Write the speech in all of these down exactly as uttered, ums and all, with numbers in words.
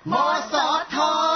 มสท.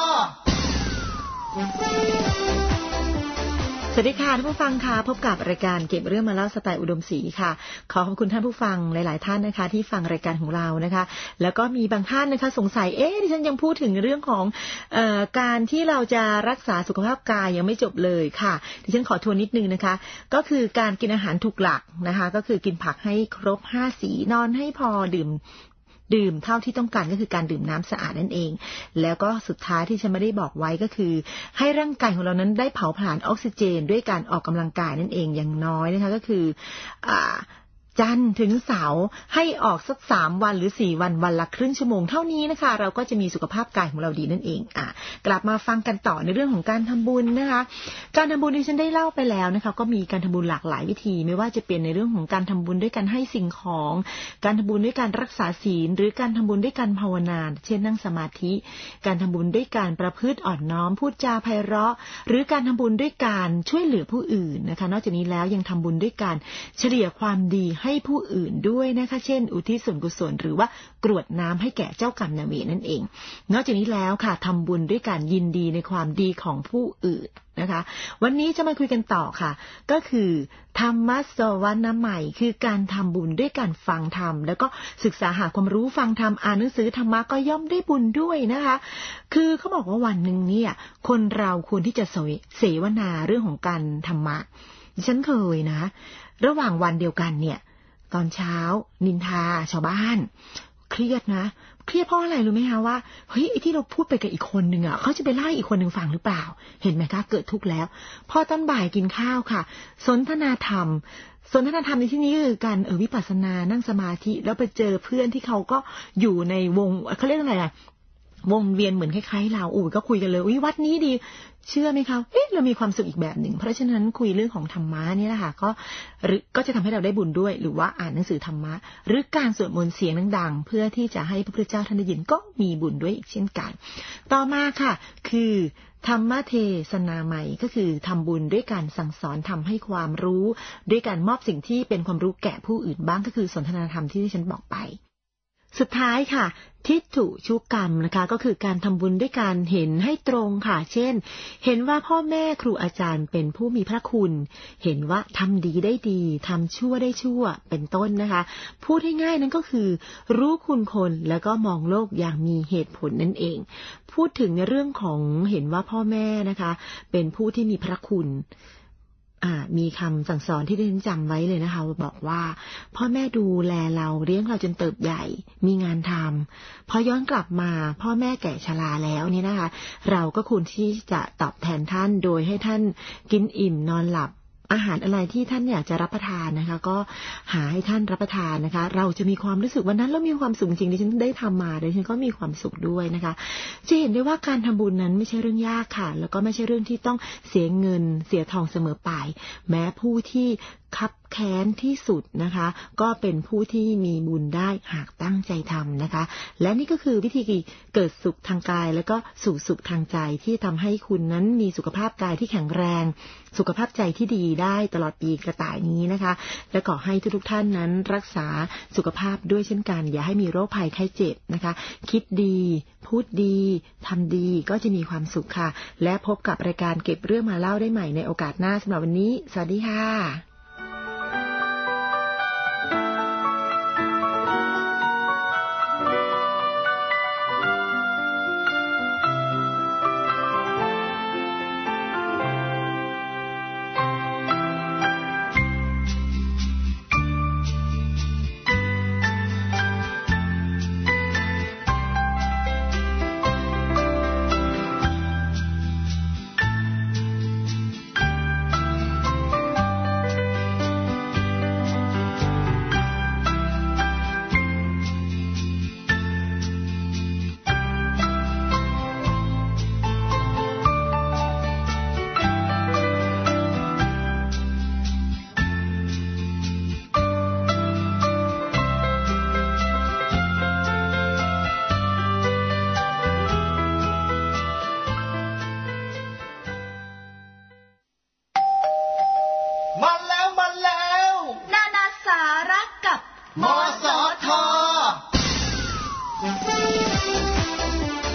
สวัสดีค่ะท่านผู้ฟังค่ะพบกับรายการเก็บเรื่องมาเล่าสไตล์อุดมศรีค่ะขอขอบคุณท่านผู้ฟังหลายๆท่านนะคะที่ฟังรายการของเรานะคะแล้วก็มีบางท่านนะคะสงสัยเอ๊ะดิฉันยังพูดถึงเรื่องของเอ่อการที่เราจะรักษาสุขภาพกายยังไม่จบเลยค่ะดิฉันขอทวนนิดนึงนะคะก็คือการกินอาหารถูกหลักนะคะก็คือกินผักให้ครบห้าสีนอนให้พอดื่มดื่มเท่าที่ต้องการก็คือการดื่มน้ำสะอาดนั่นเองแล้วก็สุดท้ายที่ฉันไม่ได้บอกไว้ก็คือให้ร่างกายของเรานั้นได้เผาผลาญออกซิเจนด้วยการออกกำลังกายนั่นเองอย่างน้อยนะคะก็คืออ่าจันทร์ถึงเสาร์ให้ออกสักสามวันหรือสี่วันวันละครึ่งชั่วโมงเท่านี้นะคะเราก็จะมีสุขภาพกายของเราดีนั่นเองอ่ะกลับมาฟังกันต่อในเรื่องของการทำบุญนะคะการทำบุญที่ฉันได้เล่าไปแล้วนะคะก็มีการทำบุญหลากหลายวิธีไม่ว่าจะเป็นในเรื่องของการทำบุญด้วยการให้สิ่งของการทำบุญด้วยการรักษาศีลหรือการทำบุญด้วยการภาวนาเช่นนั่งสมาธิการทำบุญด้วยการประพฤติอ่อนน้อมพูดจาไพเราะหรือการทำบุญด้วยการช่วยเหลือผู้อื่นนะคะนอกจากนี้แล้วยังทำบุญด้วยการเฉลี่ยความดีให้ผู้อื่นด้วยนะคะเช่นอุทิศส่วนกุศลหรือว่ากรวดน้ำให้แก่เจ้ากรรมนายเวรนั่นเองนอกจากนี้แล้วค่ะทำบุญด้วยการยินดีในความดีของผู้อื่นนะคะวันนี้จะมาคุยกันต่อค่ะก็คือธรรมสวนาใหม่คือการทำบุญด้วยการฟังธรรมแล้วก็ศึกษาหาความรู้ฟังธรรมอ่านหนังสือธรรมะก็ย่อมได้บุญด้วยนะคะคือเขาบอกว่าวันนึงเนี่ยคนเราควรที่จะเสวนาเรื่องของการธรรมะดิฉันเคยนะระหว่างวันเดียวกันเนี่ยตอนเช้านินทาชาวบ้านเครียดนะเครียดเพราะอะไรรู้ไหมคะว่าเฮ้ยไอ้ที่เราพูดไปกับอีกคนนึงอ่ะเขาจะไปเล่าอีกคนนึงฟังหรือเปล่าเห็นไหมคะเกิดทุกข์แล้วพอตอนบ่ายกินข้าวค่ะสนทนาธรรมสนทนาธรรมในที่นี้คือการเออวิปัสสนานั่งสมาธิแล้วไปเจอเพื่อนที่เขาก็อยู่ในวงเขาเรียกอะไรอ่ะวงเวียนเหมือนคล้ายๆเราอุ้ยก็คุยกันเลยอุ้ยวัดนี้ดีเชื่อไหมคะเอ๊ะเรามีความสุขอีกแบบหนึ่งเพราะฉะนั้นคุยเรื่องของธรรมะนี่แหละค่ะก็หรือก็จะทำให้เราได้บุญด้วยหรือว่าอ่านหนังสือธรรมะหรือการสวดมนต์เสียงดังๆเพื่อที่จะให้พระพุทธเจ้าท่านได้ยินก็มีบุญด้วยอีกเช่นกันต่อมาค่ะคือธรรมเทศนาใหม่ก็คือทำบุญด้วยการสั่งสอนทำให้ความรู้ด้วยการมอบสิ่งที่เป็นความรู้แก่ผู้อื่นบ้างก็คือสนทนาธรรมที่ที่ฉันบอกไปสุดท้ายค่ะทิฏฐุชุกรรมนะคะก็คือการทำบุญด้วยการเห็นให้ตรงค่ะเช่นเห็นว่าพ่อแม่ครูอาจารย์เป็นผู้มีพระคุณเห็นว่าทำดีได้ดีทำชั่วได้ชั่วเป็นต้นนะคะพูดให้ง่ายนั้นก็คือรู้คุณคนแล้วก็มองโลกอย่างมีเหตุผลนั่นเองพูดถึงในเรื่องของเห็นว่าพ่อแม่นะคะเป็นผู้ที่มีพระคุณมีคำสั่งสอนที่ดิฉันจำไว้เลยนะคะบอกว่าพ่อแม่ดูแลเราเลี้ยงเราจนเติบใหญ่มีงานทำพอย้อนกลับมาพ่อแม่แก่ชราแล้วเนี่ยนะคะเราก็ควรที่จะตอบแทนท่านโดยให้ท่านกินอิ่มนอนหลับอาหารอะไรที่ท่านอยากจะรับประทานนะคะก็หาให้ท่านรับประทานนะคะเราจะมีความรู้สึกวันนั้นเรามีความสุขจริงดิฉันได้ทำมาดิฉันก็มีความสุขด้วยนะคะจะเห็นได้ว่าการทำบุญนั้นไม่ใช่เรื่องยากค่ะแล้วก็ไม่ใช่เรื่องที่ต้องเสียเงินเสียทองเสมอไปแม้ผู้ที่คับแค้นที่สุดนะคะก็เป็นผู้ที่มีบุญได้หากตั้งใจทำนะคะและนี่ก็คือวิธีเกิดสุขทางกายแล้วก็สู่สุขทางใจที่ทำให้คุณนั้นมีสุขภาพกายที่แข็งแรงสุขภาพใจที่ดีได้ตลอดปีกระต่ายนี้นะคะและขอให้ทุกๆท่านนั้นรักษาสุขภาพด้วยเช่นกันอย่าให้มีโรคภัยไข้เจ็บนะคะคิดดีพูดดีทำดีก็จะมีความสุขค่ะและพบกับรายการเก็บเรื่องมาเล่าได้ใหม่ในโอกาสหน้าสำหรับวันนี้สวัสดีค่ะมสท.ส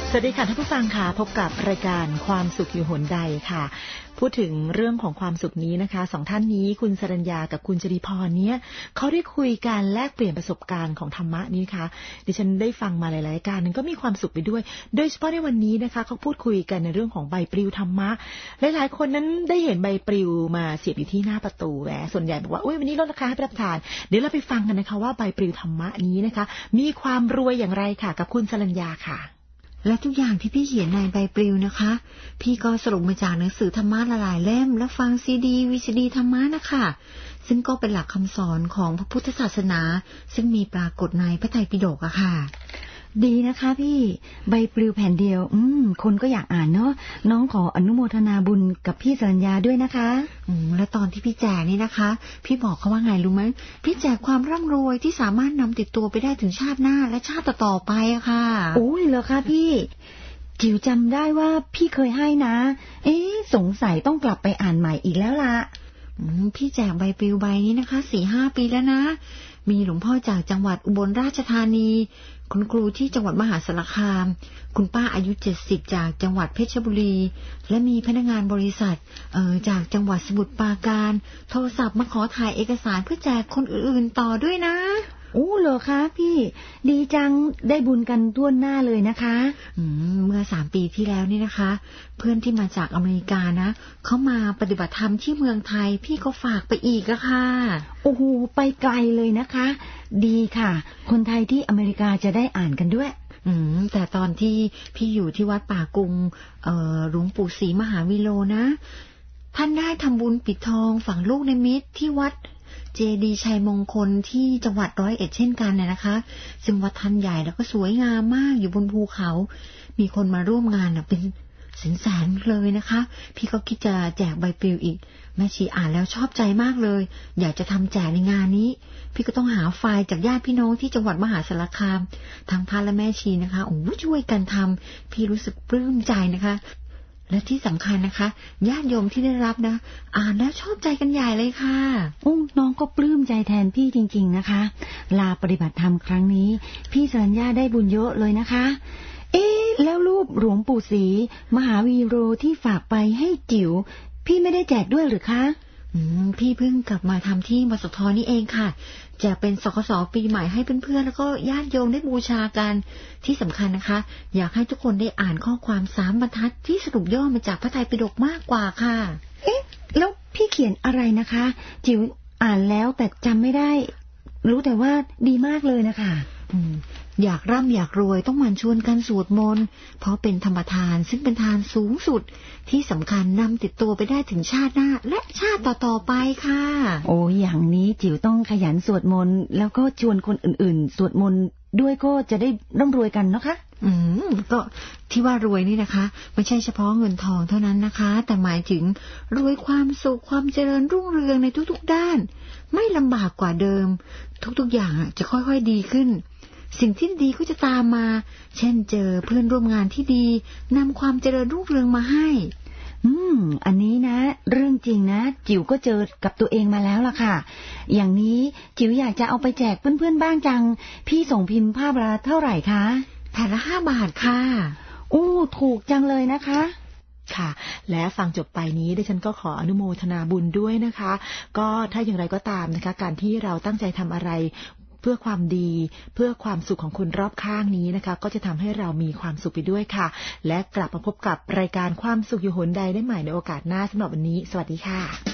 สวัสดีค่ะท่านผู้ฟังค่ะพบกับรายการความสุขอยู่หนใดค่ะพูดถึงเรื่องของความสุขนี้นะคะสองท่านนี้คุณสรัญญากับคุณจริพรเนี่ยเขาได้คุยกันแลกเปลี่ยนประสบการณ์ของธรรมะนี้ค่ะดิฉันได้ฟังมาหลายๆการนึงก็มีความสุขไปด้วยโดยเฉพาะในวันนี้นะคะเขาพูดคุยกันในเรื่องของใบปลิวธรรมะหลายๆคนนั้นได้เห็นใบปลิวมาเสียบอยู่ที่หน้าประตูแหมส่วนใหญ่บอกว่าอุ๊ยวันนี้ลดราคาให้รับประทานเดี๋ยวเราไปฟังกันนะคะว่าใบปลิวธรรมะนี้นะคะมีความรวยอย่างไรค่ะกับคุณสรัญญาค่ะและทุกอย่างที่พี่เขียนในใบปลิวนะคะพี่ก็สรุปมาจากหนังสือธรรมะหลายๆเล่มและฟังซีดีวีซีดีธรรมะนะคะซึ่งก็เป็นหลักคำสอนของพระพุทธศาสนาซึ่งมีปรากฏในพระไตรปิฎกอะค่ะดีนะคะพี่ใบปลิวแผ่นเดียวอืมคนก็อยากอ่านเนาะน้องขออนุโมทนาบุญกับพี่สรัญญาด้วยนะคะอืมและตอนที่พี่แจกนี่นะคะพี่บอกเขาว่าไงรู้ไหมพี่แจกความร่ำรวยที่สามารถนำติดตัวไปได้ถึงชาติหน้าและชาติต่อๆไปอะค่ะโอ้ยเหรอคะพี่จิ๋วจำได้ว่าพี่เคยให้นะเอ๊ะสงสัยต้องกลับไปอ่านใหม่อีกแล้วล่ะอืมพี่แจกใบปลิวใบนี้นะคะสี่ห้าปีแล้วนะมีหลวงพ่อจากจังหวัดอุบลราชธานีคุณครูที่จังหวัดมหาสารคามคุณป้าอายุเจ็ดสิบจากจังหวัดเพชรบุรีและมีพนักงานบริษัทเอ่อจากจังหวัดสมุทรปราการโทรศัพท์มาขอถ่ายเอกสารเพื่อแจกคนอื่นๆต่อด้วยนะโอ้เหรอคะพี่ดีจังได้บุญกันทั่วหน้าเลยนะคะอืมเมื่อสามปีที่แล้วนี่นะคะเพื่อนที่มาจากอเมริกานะเขามาปฏิบัติธรรมที่เมืองไทยพี่ก็ฝากไปอีกอะค่ะโอ้โหไปไกลเลยนะคะดีค่ะคนไทยที่อเมริกาจะได้อ่านกันด้วยอืมแต่ตอนที่พี่อยู่ที่วัดป่ากุงเอ่อหลวงปู่ศรีมหาวิโลนะท่านได้ทำบุญปิดทองฝังลูกนิมิตที่วัดเจดีย์ชัยมงคลที่จังหวัดร้อยเอ็ดเช่นกันเนี่ยนะคะซึ่งวัดท่านใหญ่แล้วก็สวยงามมากอยู่บนภูเขามีคนมาร่วมงานเป็นแสนๆเลยนะคะพี่ก็คิดจะแจกใบปลิวอีกแม่ชีอ่านแล้วชอบใจมากเลยอยากจะทำแจกในงานนี้พี่ก็ต้องหาไฟล์จากญาติพี่น้องที่จังหวัดมหาสารคามทางพระและแม่ชีนะคะโอ้ช่วยกันทำพี่รู้สึกปลื้มใจนะคะและที่สำคัญนะคะญาติโยมที่ได้รับนะอ่านแล้วชอบใจกันใหญ่เลยค่ะโอ้น้องก็ปลื้มใจแทนพี่จริงๆนะคะลาปฏิบัติธรรมครั้งนี้พี่สรัญญาได้บุญเยอะเลยนะคะเอ๊ะแล้วรูปหลวงปู่ศรีมหาวีโรที่ฝากไปให้จิ๋วพี่ไม่ได้แจกด้วยหรือคะอืมพี่เพิ่งกลับมาทำที่มสทนี่เองค่ะจะเป็นสคสปีใหม่ให้เพื่อนๆแล้วก็ญาติโยมได้บูชากันที่สำคัญนะคะอยากให้ทุกคนได้อ่านข้อความสามบรรทัดที่สรุปย่อมาจากพระไตรปิฎกมากกว่าค่ะเอ๊ะแล้วพี่เขียนอะไรนะคะจิ๋วอ่านแล้วแต่จำไม่ได้รู้แต่ว่าดีมากเลยนะคะอืมอยากร่ำอยากรวยต้องหมั่นชวนกันสวดมนต์เพราะเป็นธรรมทานซึ่งเป็นทานสูงสุดที่สำคัญนำติดตัวไปได้ถึงชาติหน้าและชาติต่อๆไปค่ะโอ้อย่างนี้จิ๋วต้องขยันสวดมนต์แล้วก็ชวนคนอื่นๆสวดมนต์ด้วยก็จะได้ร่ำรวยกันเนาะคะอืมก็ที่ว่ารวยนี่นะคะไม่ใช่เฉพาะเงินทองเท่านั้นนะคะแต่หมายถึงรวยความสุขความเจริญรุ่งเรืองในทุกๆด้านไม่ลำบากกว่าเดิมทุกๆอย่างจะค่อยๆดีขึ้นสิ่งที่ดีก็จะตามมาเช่นเจอเพื่อนร่วมงานที่ดีนำความเจริญรุ่งเรืองมาให้อืมอันนี้นะเรื่องจริงนะจิ๋วก็เจอกับตัวเองมาแล้วล่ะค่ะอย่างนี้จิ๋วอยากจะเอาไปแจกเพื่อนๆบ้างจังพี่ส่งพิมพ์ภาพละเท่าไหร่คะแผ่นละห้าบาทค่ะโอ้ถูกจังเลยนะคะค่ะและฟังจบไปนี้ดิฉันก็ขออนุโมทนาบุญด้วยนะคะก็ถ้าอย่างไรก็ตามนะคะการที่เราตั้งใจทำอะไรเพื่อความดีเพื่อความสุขของคนรอบข้างนี้นะคะก็จะทำให้เรามีความสุขไปด้วยค่ะและกลับมาพบกับรายการความสุขอยู่หนใดได้ใหม่ในโอกาสหน้าสำหรับวันนี้สวัสดีค่ะ